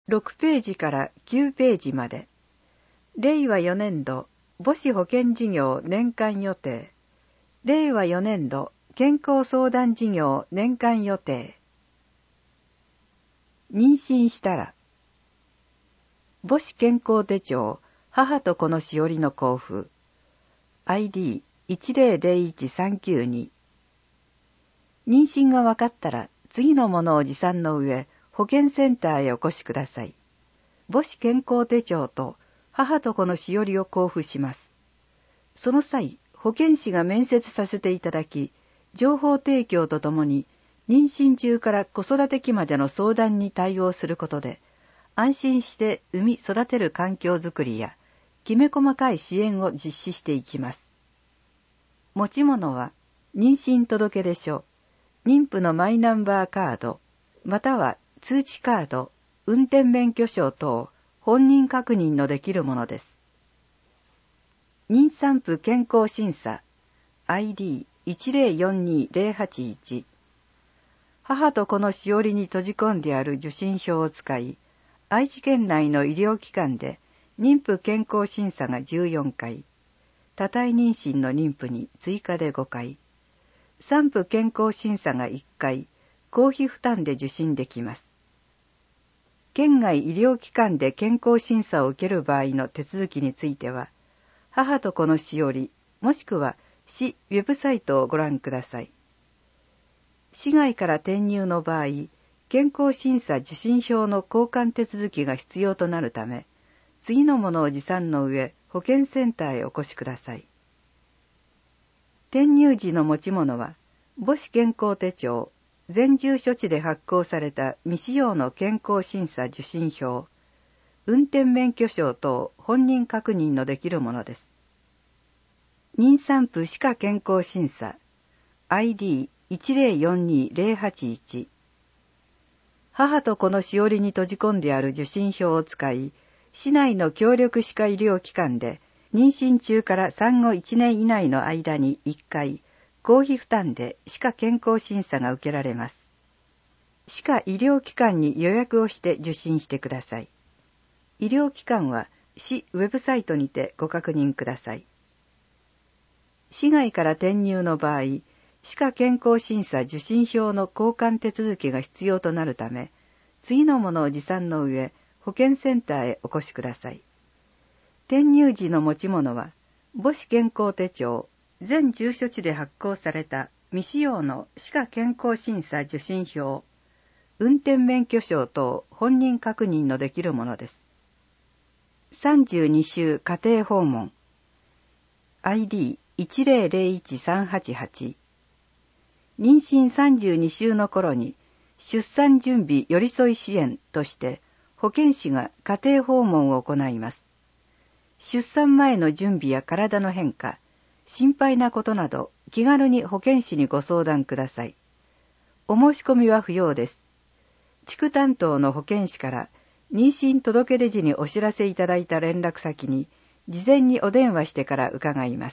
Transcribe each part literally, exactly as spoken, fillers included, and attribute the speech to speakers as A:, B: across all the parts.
A: ろくページからきゅうページまで。れいわよねんど母子保健事業年間予定。れいわよねんど健康相談事業年間予定。妊娠したら。母子健康手帳母と子のしおりの交付。アイディーいちぜろぜろいちさんきゅうに。妊娠が分かったら次のものを持参の上、保健センターへお越しください。母子健康手帳と母と子のしおりを交付します。その際、保健師が面接させていただき、情報提供とともに、妊娠中から子育て期までの相談に対応することで、安心して産み育てる環境づくりや、きめ細かい支援を実施していきます。持ち物は、妊娠届出書、妊婦のマイナンバーカード、または通知カード、運転免許証等、本人確認のできるものです。妊産婦健康審査 アイディーいちぜろよんにぜろはちいち。母と子のしおりに閉じ込んである受診票を使い、愛知県内の医療機関で妊婦健康審査がじゅうよんかい、多胎妊娠の妊婦に追加でごかい、産婦健康審査がいっかい、公費負担で受診できます。県外医療機関で健康審査を受ける場合の手続きについては、母と子のしおり、もしくは市ウェブサイトをご覧ください。市外から転入の場合、健康審査受診票の交換手続きが必要となるため、次のものを持参の上、保健センターへお越しください。転入時の持ち物は、母子健康手帳、全住所地で発行された未使用の健康審査受診票、運転免許証等本人確認のできるものです。妊産婦歯科健康審査 アイディーいちぜろよんにぜろはちいち。母と子のしおりに閉じ込んである受診票を使い、市内の協力歯科医療機関で妊娠中から産後いちねん以内の間にいっかい、公費負担で歯科健康審査が受けられます。歯科医療機関に予約をして受診してください。医療機関は市ウェブサイトにてご確認ください。市外から転入の場合、歯科健康審査受診票の交換手続きが必要となるため、次のものを持参の上、保健センターへお越しください。転入時の持ち物は、母子健康手帳、全住所地で発行された未使用の歯科健康審査受診票、運転免許証等本人確認のできるものです。さんじゅうに週家庭訪問 アイディーいちぜろぜろいちさんはちはち。妊娠さんじゅうに週の頃に出産準備寄り添い支援として保健師が家庭訪問を行います。出産前の準備や体の変化、心配なことなど気軽に保健師にご相談ください。お申し込みは不要です。地区担当の保健師から妊娠届出時にお知らせいただいた連絡先に事前にお電話してから伺います。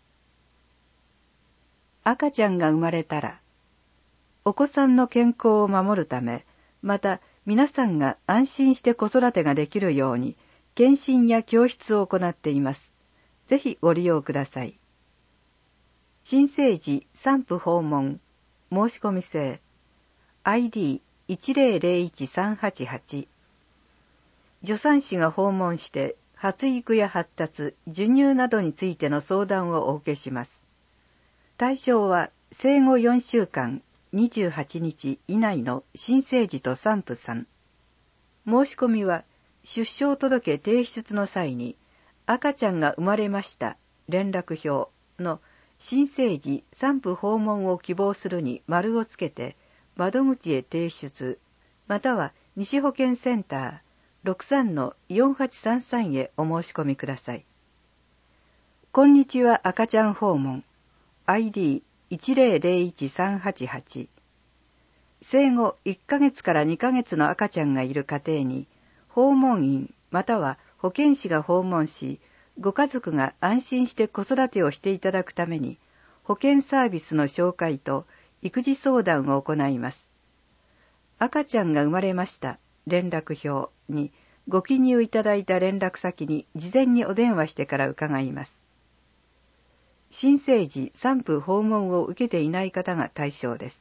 A: 赤ちゃんが生まれたら、お子さんの健康を守るため、また皆さんが安心して子育てができるように、検診や教室を行っています。ぜひご利用ください。新生児産婦訪問、申し込み制、アイディーいちぜろぜろいちさんはちはち。助産師が訪問して、発育や発達、授乳などについての相談をお受けします。対象は生後よんしゅうかん、にじゅうはちにち以内の新生児と産婦さん。申し込みは出生届提出の際に赤ちゃんが生まれました連絡票の新生児産婦訪問を希望するに丸をつけて窓口へ提出、または西保健センター ろくさんのよんはちさんさん へお申し込みください。こんにちは赤ちゃん訪問アイディーいちぜろぜろいちさんはちはち。生後いっかげつからにかげつの赤ちゃんがいる家庭に、訪問員または保健師が訪問し、ご家族が安心して子育てをしていただくために、保健サービスの紹介と育児相談を行います。赤ちゃんが生まれました連絡票にご記入いただいた連絡先に事前にお電話してから伺います。新生児産婦訪問を受けていない方が対象です。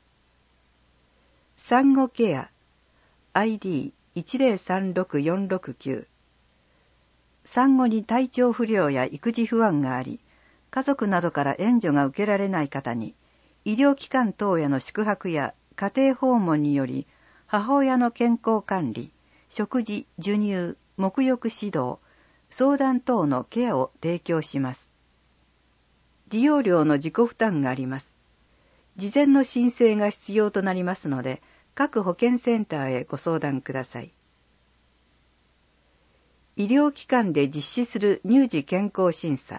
A: 産後ケア アイディーいちゼロさんろくよんろくきゅう 産後に体調不良や育児不安があり、家族などから援助が受けられない方に、医療機関等への宿泊や家庭訪問により、母親の健康管理、食事、授乳、沐浴指導、相談等のケアを提供します。利用料の自己負担があります。事前の申請が必要となりますので、各保健センターへご相談ください。医療機関で実施する乳児健康審査。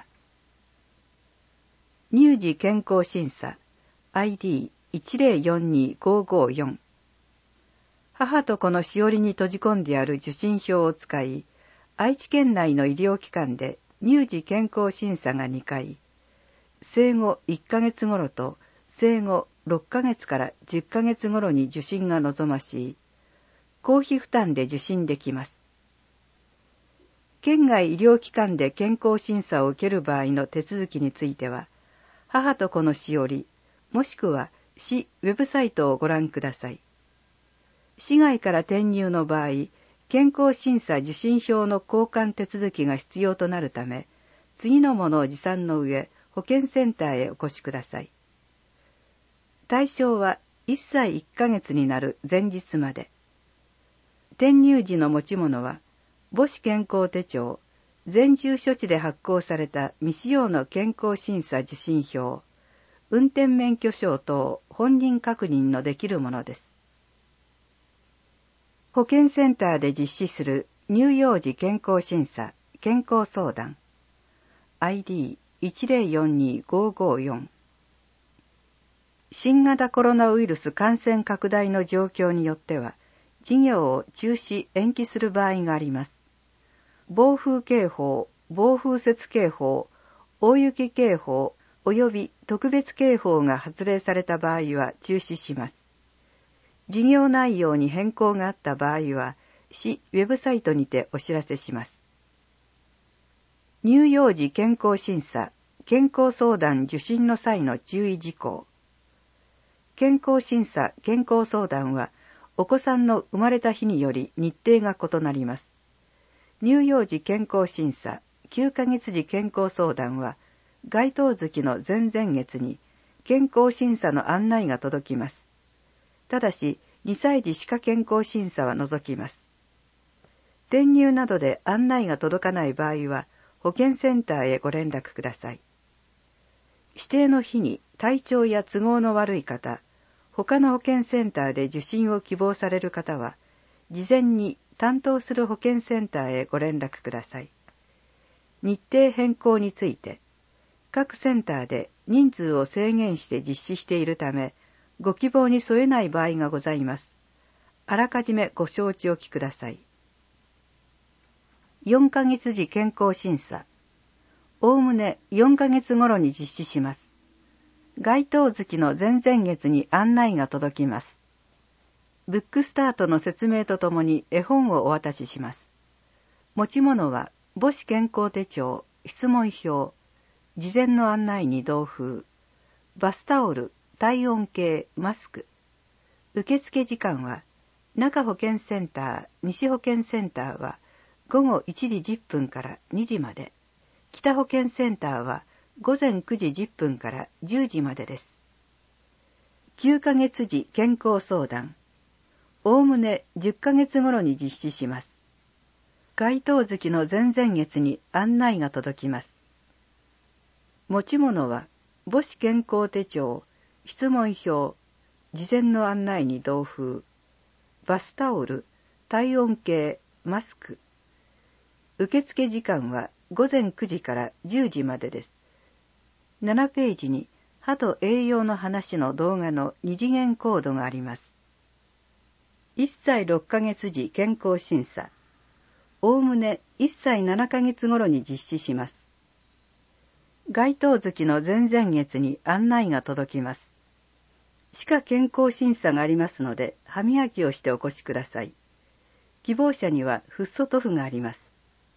A: 乳児健康審査 アイディーいちゼロよんにごごよん 母と子のしおりに閉じ込んである受診票を使い、愛知県内の医療機関で乳児健康審査がにかい、生後いっかげつ頃と生後ろっかげつからじゅっかげつ頃に受診が望ましい。公費負担で受診できます。県外医療機関で健康審査を受ける場合の手続きについては、母と子のしおり、もしくは市ウェブサイトをご覧ください。市外から転入の場合、健康審査受診票の交換手続きが必要となるため、次のものを持参の上、保健センターへお越しください。対象はいっさいいっかげつになる前日まで。転入時の持ち物は、母子健康手帳、全住所地で発行された未使用の健康審査受診票、運転免許証等本人確認のできるものです。保健センターで実施する乳幼児健康審査、健康相談 アイディーいちゼロよんにごごよん 新型コロナウイルス感染拡大の状況によっては、事業を中止・延期する場合があります。暴風警報、暴風雪警報、大雪警報及び特別警報が発令された場合は中止します。事業内容に変更があった場合は、市ウェブサイトにてお知らせします。乳幼児健康審査、健康相談受診の際の注意事項。健康審査、健康相談は、お子さんの生まれた日により日程が異なります。乳幼児健康審査、きゅうかげつ時健康相談は、該当月の前々月に健康審査の案内が届きます。ただし、にさい児歯科健康審査は除きます。転入などで案内が届かない場合は、保健センターへご連絡ください。指定の日に体調や都合の悪い方、他の保健センターで受診を希望される方は、事前に担当する保健センターへご連絡ください。日程変更について、各センターで人数を制限して実施しているため、ご希望に添えない場合がございます。あらかじめご承知おきください。よんかげつ時健康審査。おおむねよんかげつ頃に実施します。該当月の前々月に案内が届きます。ブックスタートの説明とともに絵本をお渡しします。持ち物は母子健康手帳、質問票、事前の案内に同封、バスタオル、体温計、マスク。受付時間は、中保健センター、西保健センターはごごいちじじゅっぷんからにじまで、北保健センターはごぜんくじじゅっぷんからじゅうじまでです。きゅうかげつ時健康相談。おおむねじゅっかげつ頃に実施します。該当月の前々月に案内が届きます。持ち物は母子健康手帳、質問票、事前の案内に同封、バスタオル、体温計、マスク。受付時間はごぜんくじからじゅうじまでです。ななページに歯と栄養の話の動画のに次元コードがあります。いっさいろっかげつ時健康審査。おおむねいっさいななかげつ頃に実施します。該当月の前々月に案内が届きます。歯科健康審査がありますので、歯磨きをしてお越しください。 希望者にはフッ素塗布があります。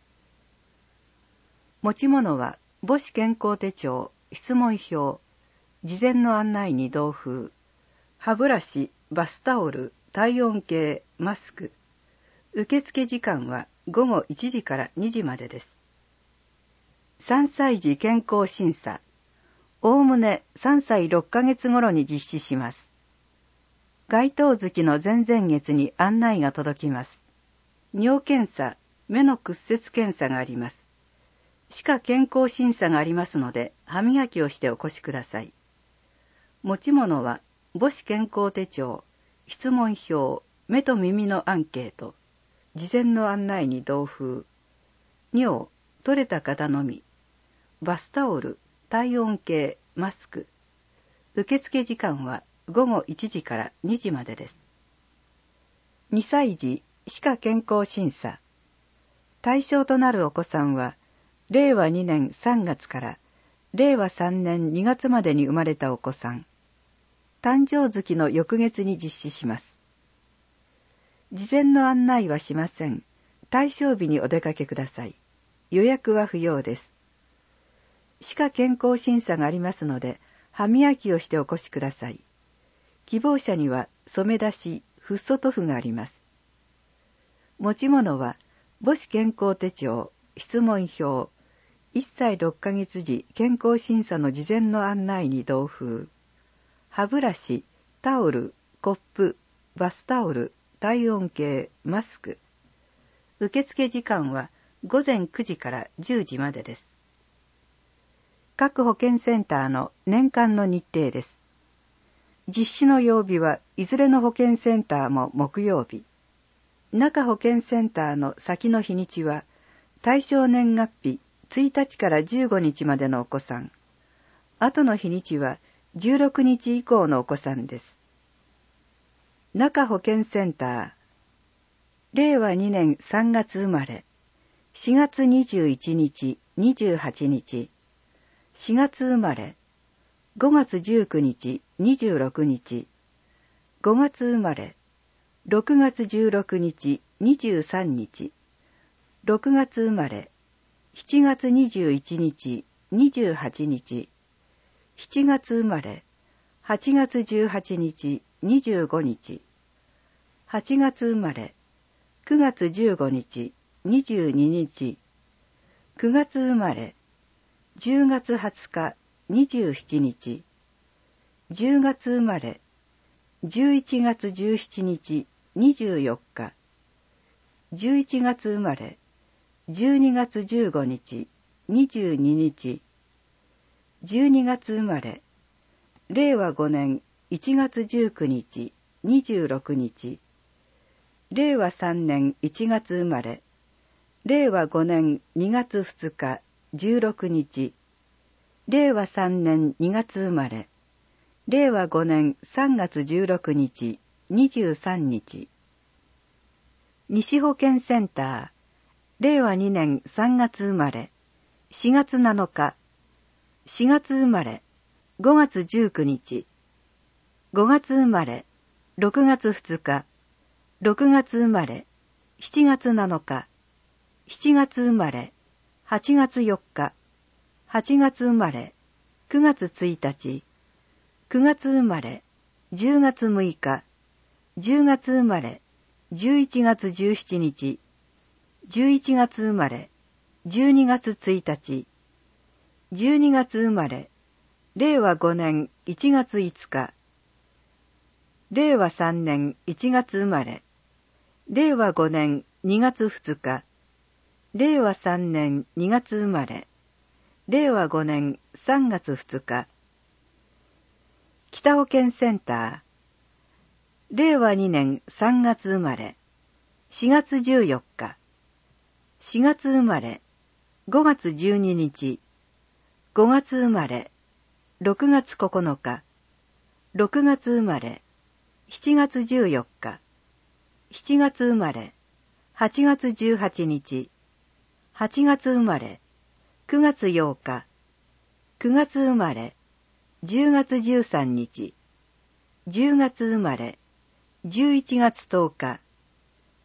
A: 持ち物は母子健康手帳、質問票、事前の案内に同封、歯ブラシ、バスタオル、体温計、マスク。受付時間はごごいちじからにじまでです。さんさい児健康審査。おおむねさんさいろっかげつ頃に実施します。該当月の前々月に案内が届きます。尿検査、目の屈折検査があります。歯科健康審査がありますので、歯磨きをしてお越しください。持ち物は母子健康手帳、質問票、目と耳のアンケート、事前の案内に同封、尿、取れた方のみ、バスタオル、体温計、マスク。受付時間はごごいちじからにじまでです。にさい児歯科健康審査。対象となるお子さんは、れいわにねんさんがつかられいわさんねんにがつまでに生まれたお子さん。誕生月の翌月に実施します。事前の案内はしません。対象日にお出かけください。予約は不要です。歯科健康審査がありますので、歯磨きをしてお越しください。希望者には染め出し、フッ素塗布があります。持ち物は母子健康手帳、質問票、いっさいろっかげつ時健康審査の事前の案内に同封、歯ブラシ、タオル、コップ、バスタオル、体温計、マスク。受付時間はごぜんくじからじゅうじまでです。各保健センターの年間の日程です。実施の曜日はいずれの保健センターも木曜日。中保健センターの先の日にちは、対象年月日ついたちからじゅうごにちまでのお子さん。後の日にちはじゅうろくにち以降のお子さんです。中保健センター。れいわにねんさんがつ生まれ。しがつにじゅういちにち、にじゅうはちにち。しがつ生まれ。ごがつじゅうくにち、にじゅうろくにち。ごがつ生まれ。ろくがつじゅうろくにち、にじゅうさんにち。ろくがつ生まれ。しちがつにじゅういちにち、にじゅうはちにち。しちがつ生まれ。はちがつじゅうはちにち、にじゅうごにち。はちがつ生まれ。くがつじゅうごにち、にじゅうににち。くがつ生まれ。じゅうがつはつか、にじゅうしちにち。じゅうがつ生まれ。じゅういちがつじゅうしちにち、にじゅうよっか。じゅういちがつ生まれ。じゅうにがつじゅうごにち、にじゅうににち。じゅうにがつ生まれ。れいわごねんいちがつじゅうくにち、にじゅうろくにち。れいわさんねんいちがつ生まれ。れいわごねんにがつふつか、じゅうろくにち。れいわさんねんにがつ生まれ。れいわごねんさんがつじゅうろくにち、にじゅうさんにち。西保健センター。れいわにねんさんがつ生まれ。しがつなのか。しがつ生まれ。ごがつじゅうくにち。ごがつ生まれ。ろくがつふつか。ろくがつ生まれ。しちがつなのか。しちがつ生まれ。はちがつよっか。はちがつ生まれ。くがつついたち。くがつ生まれ。じゅうがつむいか。じゅうがつ生まれ。じゅういちがつじゅうしちにち。じゅういちがつ生まれ。じゅうにがつついたち。じゅうにがつ生まれ。れいわごねんいちがついつか。れいわさんねんいちがつ生まれ。れいわごねんにがつふつか。れいわさんねんにがつ生まれ。れいわごねんさんがつふつか。北保健センター。れいわにねんさんがつ生まれ。しがつじゅうよっか。しがつ生まれ。ごがつじゅうににち。ごがつ生まれ。ろくがつここのか。ろくがつ生まれ。しちがつじゅうよっか。しちがつ生まれ。はちがつじゅうはちにち。はちがつ生まれ。くがつようか。くがつ生まれ。じゅうがつじゅうさんにち。じゅうがつ生まれ。じゅういちがつとおか。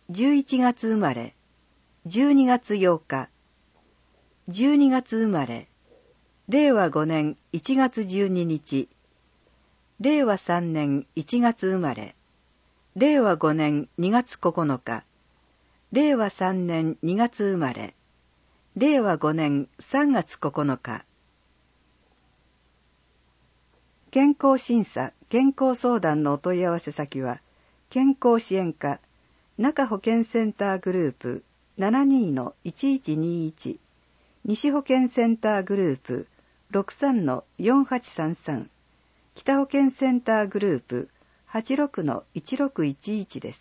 A: じゅういちがつ生まれ、じゅうにがつようか、じゅうにがつ生まれ、れいわごねんいちがつじゅうににち、れいわさんねんいちがつ生まれ、れいわごねんにがつここのか、れいわさんねんにがつ生まれ、れいわごねんさんがつここのか。健康審査・健康相談のお問い合わせ先は、健康支援課、中保健センターグループ ななにーのいちいちにいち、西保健センターグループ ろくさんのよんはちさんさん、北保健センターグループ はちろくのいちろくいちいちです。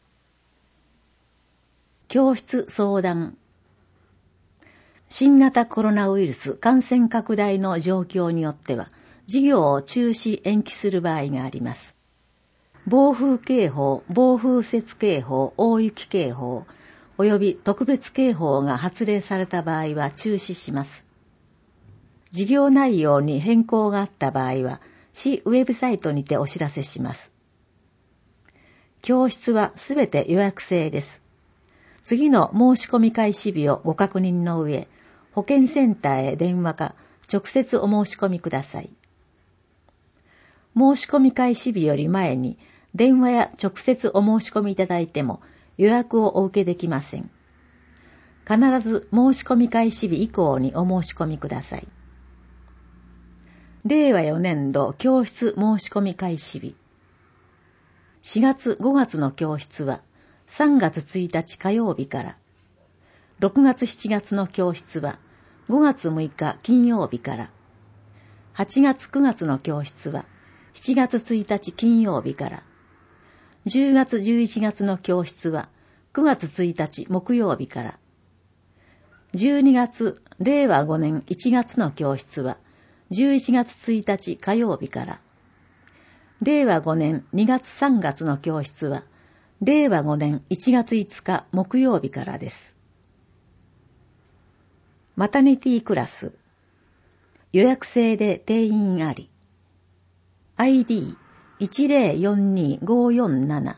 B: 教室相談。新型コロナウイルス感染拡大の状況によっては、授業を中止延期する場合があります。暴風警報、暴風雪警報、大雪警報、および特別警報が発令された場合は中止します。授業内容に変更があった場合は、市ウェブサイトにてお知らせします。教室はすべて予約制です。次の申し込み開始日をご確認の上、保健センターへ電話か直接お申し込みください。申し込み開始日より前に電話や直接お申し込みいただいても予約をお受けできません。必ず申し込み開始日以降にお申し込みください。れいわよねんど教室申し込み開始日。しがつごがつの教室はさんがつついたち火曜日から、ろくがつしちがつの教室はごがつむいか金曜日から、はちがつくがつの教室はしちがつついたち金曜日から、じゅうがつじゅういちがつの教室はくがつついたち木曜日から、じゅうにがつれいわごねんいちがつの教室はじゅういちがつついたち火曜日から、れいわごねんにがつさんがつの教室はれいわごねんいちがついつか木曜日からです。マタニティクラス。予約制で定員あり。アイディーいちぜろよんにごよんなな。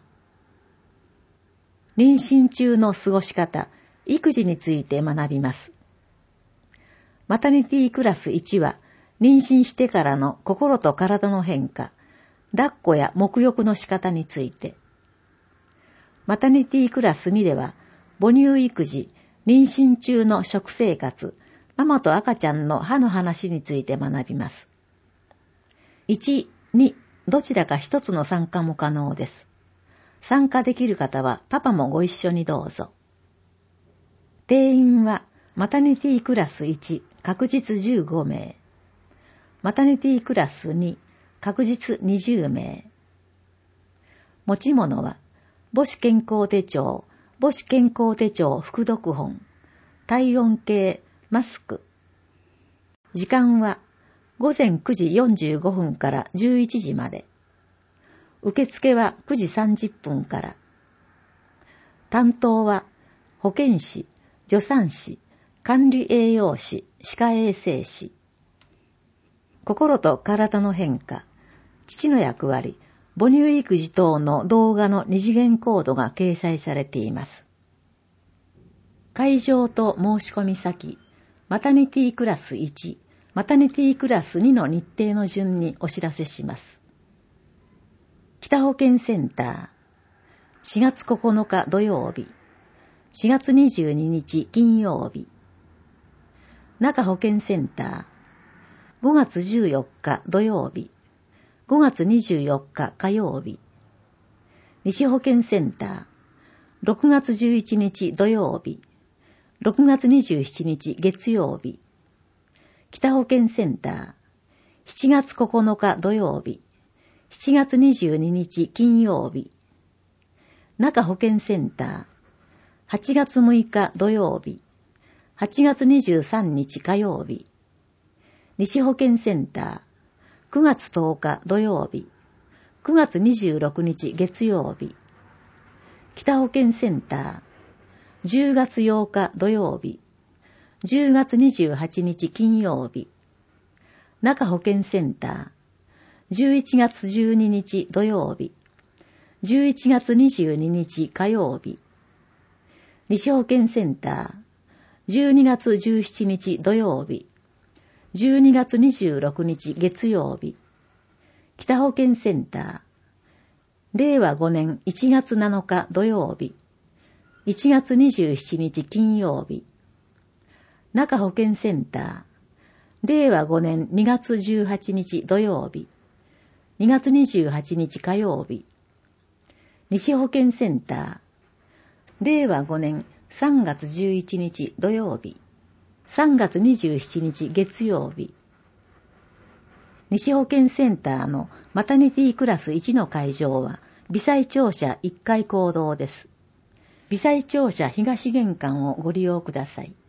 B: 妊娠中の過ごし方、育児について学びます。マタニティクラスいちは、妊娠してからの心と体の変化、抱っこや沐浴の仕方について。マタニティクラスにでは、母乳育児、妊娠中の食生活、ママと赤ちゃんの歯の話について学びます。いち、に、どちらか一つの参加も可能です。参加できる方はパパもご一緒にどうぞ。定員はマタニティクラスいち、確実じゅうごめい。マタニティクラスに、確実にじゅうめい。持ち物は、母子健康手帳、母子健康手帳副読本、体温計、マスク。時間は、ごぜんくじよんじゅうごふんからじゅういちじまで。受付はくじさんじゅっぷんから。担当は、保健師、助産師、管理栄養士、歯科衛生士。心と体の変化、父の役割、母乳育児等の動画の二次元コードが掲載されています。会場と申し込み先、マタニティクラスいち、マタニティクラスにの日程の順にお知らせします。北保健センター、しがつここのか土曜日、しがつにじゅうににち金曜日。中保健センター、ごがつじゅうよっか土曜日、ごがつにじゅうよっか火曜日。西保健センター、ろくがつじゅういちにち土曜日、ろくがつにじゅうしちにち月曜日。北保健センター、しちがつここのか土曜日、しちがつにじゅうににち金曜日。中保健センター、はちがつむいか土曜日、はちがつにじゅうさんにち火曜日。西保健センター、くがつとおか土曜日、くがつにじゅうろくにち月曜日。北保健センター、じゅうがつようか土曜日、じゅうがつにじゅうはちにち金曜日。中保健センター、じゅういちがつじゅうににち土曜日、じゅういちがつにじゅうににち火曜日。 西保健センター、じゅうにがつじゅうしちにち土曜日、じゅうにがつにじゅうろくにち月曜日、北保健センター、れいわごねんいちがつなのか土曜日、いちがつにじゅうしちにち金曜日、中保健センター、れいわごねんにがつじゅうはちにち土曜日、にがつにじゅうはちにち火曜日、西保健センター、れいわごねんさんがつじゅういちにち土曜日、さんがつにじゅうしちにち月曜日。西保健センターのマタニティクラスいちの会場は、微細庁舎いっかい講堂です。微細庁舎東玄関をご利用ください。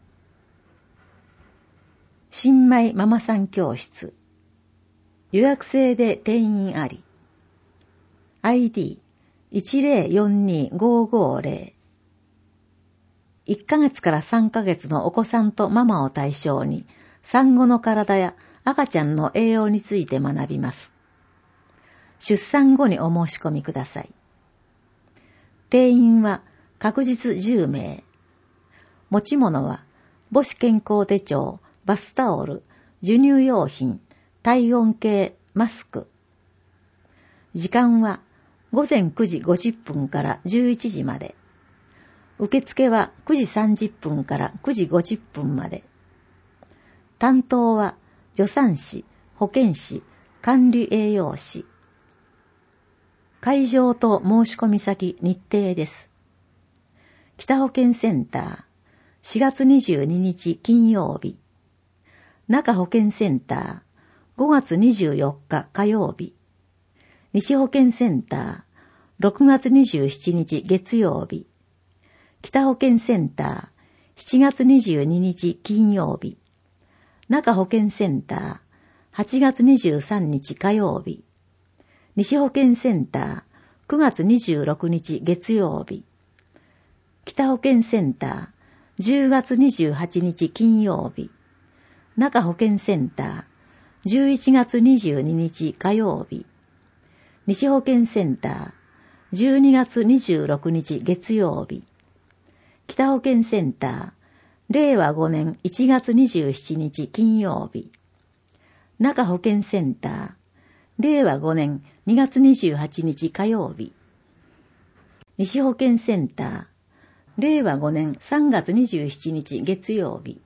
B: 新米ママさん教室。予約制で定員あり。アイディーいちゼロよんにごごゼロ。いっかげつからさんかげつのお子さんとママを対象に、産後の体や赤ちゃんの栄養について学びます。出産後にお申し込みください。定員は確実じゅうめい。持ち物は母子健康手帳、バスタオル、授乳用品、体温計、マスク。時間はごぜんくじごじゅっぷんからじゅういちじまで。受付はくじさんじゅっぷんからくじごじゅっぷんまで。担当は助産師、保健師、管理栄養士。会場と申し込み先日程です。北保健センター、しがつにじゅうににち金曜日。中保健センター、ごがつにじゅうよっか火曜日。西保健センター、ろくがつにじゅうしちにち月曜日。北保健センター、しちがつにじゅうににち金曜日。中保健センター、はちがつにじゅうさんにち火曜日。西保健センター、くがつにじゅうろくにち月曜日。北保健センター、じゅうがつにじゅうはちにち金曜日。中保健センター、じゅういちがつにじゅうににち火曜日。西保健センター、じゅうにがつにじゅうろくにち月曜日。北保健センター、れいわごねんいちがつにじゅうしちにち金曜日。中保健センター、れいわごねんにがつにじゅうはちにち火曜日。西保健センター、れいわごねんさんがつにじゅうしちにち月曜日。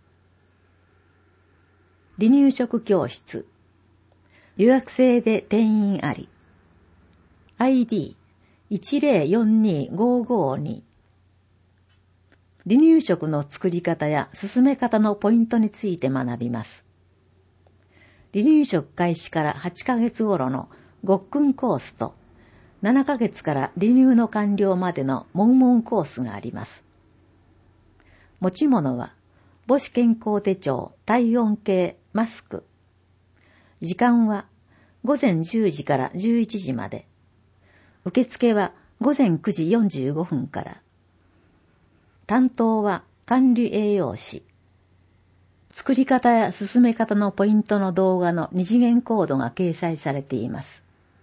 B: 離乳食教室。予約制で定員あり。アイディーいちゼロよんにごごに。離乳食の作り方や進め方のポイントについて学びます。離乳食開始からはちかげつ頃のごっくんコースと、ななかげつから離乳の完了までのもぐもぐコースがあります。持ち物は、母子健康手帳、体温計、マスク。時間はごぜんじゅうじからじゅういちじまで。受付はごぜんくじよんじゅうごふんから。担当は管理栄養士。作り方や進め方のポイントの動画の二次元コードが掲載されています。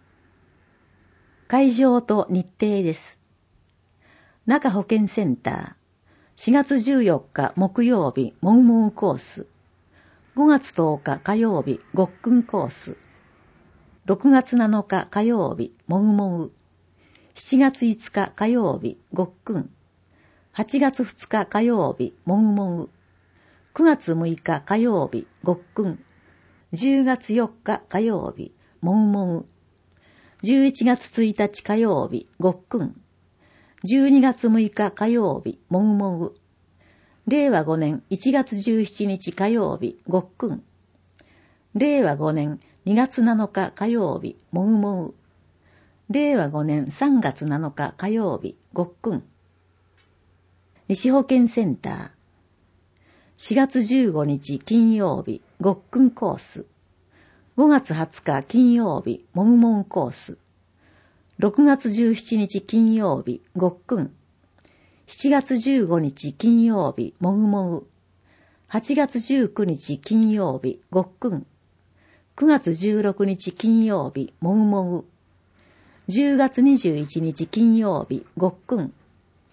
B: 会場と日程です。中保健センター、しがつじゅうよっか木曜日もぐもぐコース、ごがつとおか火曜日ごっくんコース、ろくがつなのか火曜日もぐもぐ、しちがついつか火曜日ごっくん、はちがつふつか火曜日もぐもぐ、くがつむいか火曜日ごっくん、じゅうがつよっか火曜日もぐもぐ、じゅういちがつついたち火曜日ごっくん、じゅうにがつむいか火曜日もぐもぐ、れいわごねんいちがつじゅうしちにち火曜日ごっくん、れいわごねんにがつなのか火曜日もぐもぐ、れいわごねんさんがつなのか火曜日ごっくん。西保健センター、しがつじゅうごにち金曜日ごっくんコース、ごがつはつか金曜日もぐもぐコース、ろくがつじゅうしちにち金曜日ごっくん、しちがつじゅうごにち金曜日もぐもぐ、はちがつじゅうくにち金曜日ごっくん、くがつじゅうろくにち金曜日もぐもぐ、じゅうがつにじゅういちにち金曜日ごっくん、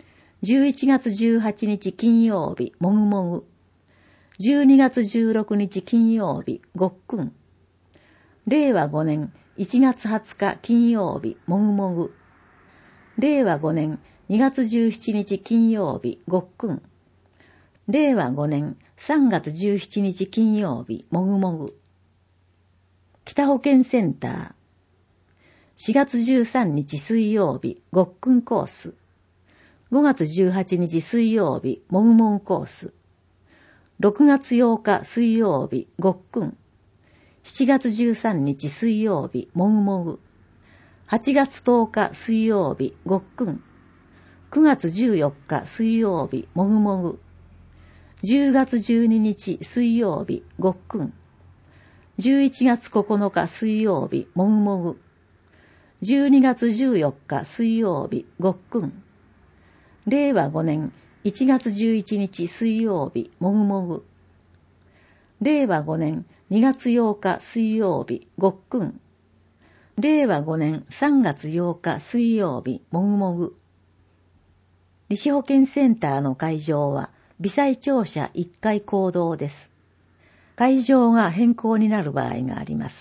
B: じゅういちがつじゅうはちにち金曜日、もぐもぐ。じゅうにがつじゅうろくにち金曜日、ごっくん。れいわごねんいちがつはつか金曜日、もぐもぐ。れいわごねんにがつじゅうしちにち金曜日、ごっくん。れいわごねんさんがつじゅうしちにち金曜日、もぐもぐ。北保健センター。しがつじゅうさんにち水曜日、ごっくんコース。ごがつじゅうはちにち水曜日、もぐもぐコース。ろくがつようか水曜日、ごっくん。しちがつじゅうさんにち水曜日、もぐもぐ。はちがつとおか水曜日、ごっくん。くがつじゅうよっか水曜日、もぐもぐ。じゅうがつじゅうににち水曜日、ごっくん。じゅういちがつここのか水曜日、もぐもぐ。じゅうにがつじゅうよっか水曜日、ごっくん。れいわごねんいちがつじゅういちにち水曜日、もぐもぐ。れいわごねんにがつようか水曜日、ごっくん。れいわごねんさんがつようか水曜日、もぐもぐ。西保健センターの会場は、微細庁舎いっかい講堂です。会場が変更になる場合があります。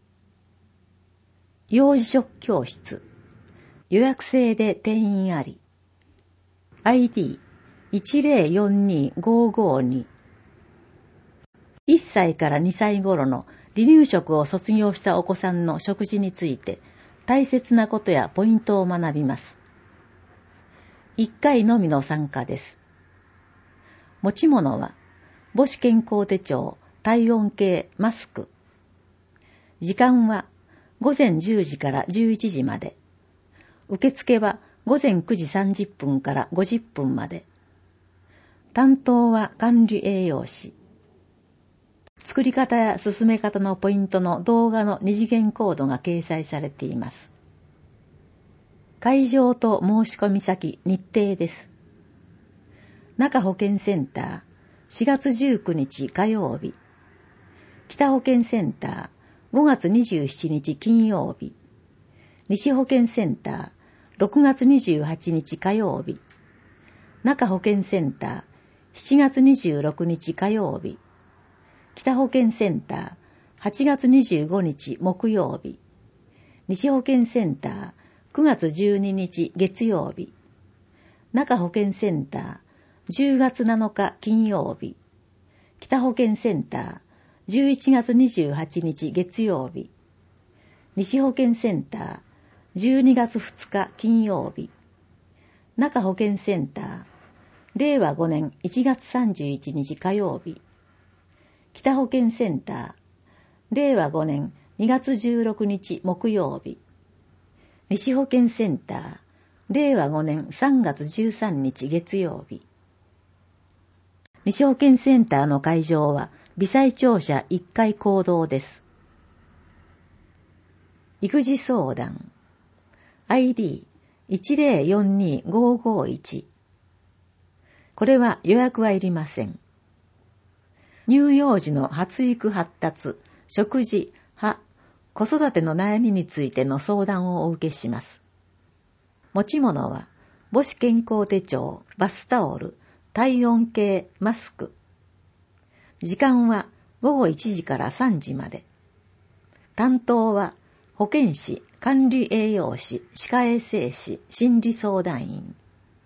B: 幼児食教室。予約制で定員あり。アイディーいちゼロよんにごごに。いっさいからにさい頃の離乳食を卒業したお子さんの食事について大切なことやポイントを学びます。いっかいのみの参加です。持ち物は母子健康手帳、体温計、マスク。時間はごぜんじゅうじからじゅういちじまで。受付はごぜんくじさんじゅっぷんからごじゅっぷんまで。担当は管理栄養士。作り方や進め方のポイントの動画の二次元コードが掲載されています。会場と申し込み先、日程です。中保健センター、しがつじゅうくにち火曜日。北保健センター、ごがつにじゅうしちにち金曜日。西保健センター、ろくがつにじゅうはちにち火曜日。中保健センター、しちがつにじゅうろくにち火曜日。北保健センター、はちがつにじゅうごにち木曜日。西保健センター、くがつじゅうににち月曜日。中保健センター、じゅうがつなのか金曜日。北保健センター、じゅういちがつにじゅうはちにち月曜日。西保健センター、じゅうにがつふつか金曜日。中保健センター、れいわごねんいちがつさんじゅういちにち火曜日。北保健センター、れいわごねんにがつじゅうろくにち木曜日。西保健センター、れいわごねんさんがつじゅうさんにち月曜日。西保健センターの会場は、微細庁舎いっかい講堂です。育児相談。アイディーいちゼロよんにごごいち。これは予約はいりません。乳幼児の発育発達、食事、歯、子育ての悩みについての相談をお受けします。持ち物は母子健康手帳、バスタオル、体温計、マスク。時間はごごいちじからさんじまで。担当は保健師、管理栄養士、歯科衛生士、心理相談員。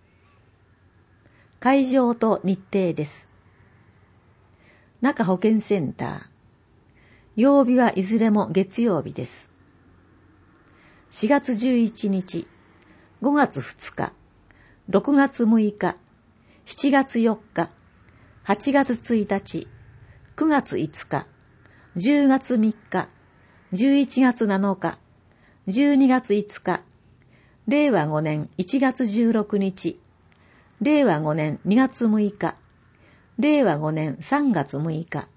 B: 会場と日程です。中保健センター。曜日はいずれも月曜日です。しがつじゅういちにち、ごがつふつか、ろくがつむいか、しちがつよっか、はちがつついたち、くがついつか、じゅうがつみっか、じゅういちがつなのか、じゅうにがついつか、れいわごねんいちがつじゅうろくにち、れいわごねんにがつむいか、れいわごねんさんがつむいか。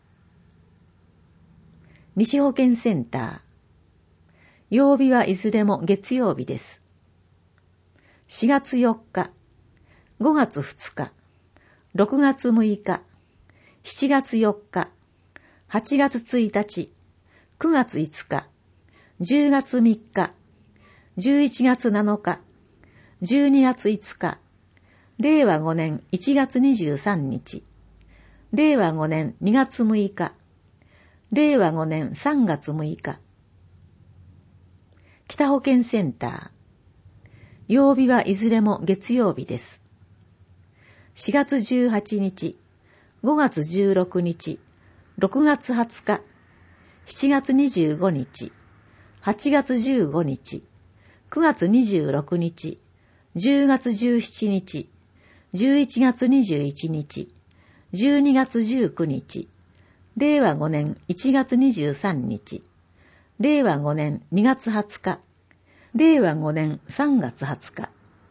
B: 西保健センター。曜日はいずれも月曜日です。しがつよっか、ごがつふつか、ろくがつむいか、しちがつよっか、はちがつついたち、くがついつか、じゅうがつみっか、じゅういちがつなのか、じゅうにがついつか、 れいわごねんいちがつにじゅうさんにち、れいわごねんにがつむいか、れいわごねんさんがつむいか。北保健センター。曜日はいずれも月曜日です。しがつじゅうはちにち、ごがつじゅうろくにち、ろくがつはつか、しちがつにじゅうごにち、はちがつじゅうごにち、くがつにじゅうろくにち、じゅうがつじゅうしちにち、じゅういちがつにじゅういちにち、じゅうにがつじゅうくにち、れいわごねんいちがつにじゅうさんにち、れいわごねんにがつはつか、れいわごねんさんがつはつか。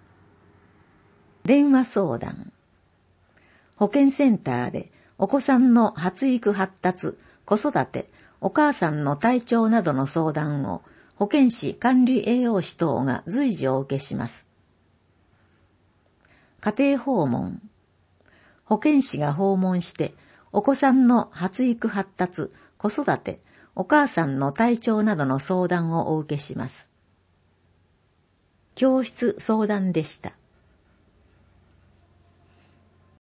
B: 電話相談。保健センターでお子さんの発育発達、子育て、お母さんの体調などの相談を保健師管理栄養士等が随時お受けします。家庭訪問。保健師が訪問してお子さんの発育発達、子育て、お母さんの体調などの相談をお受けします。教室相談でした。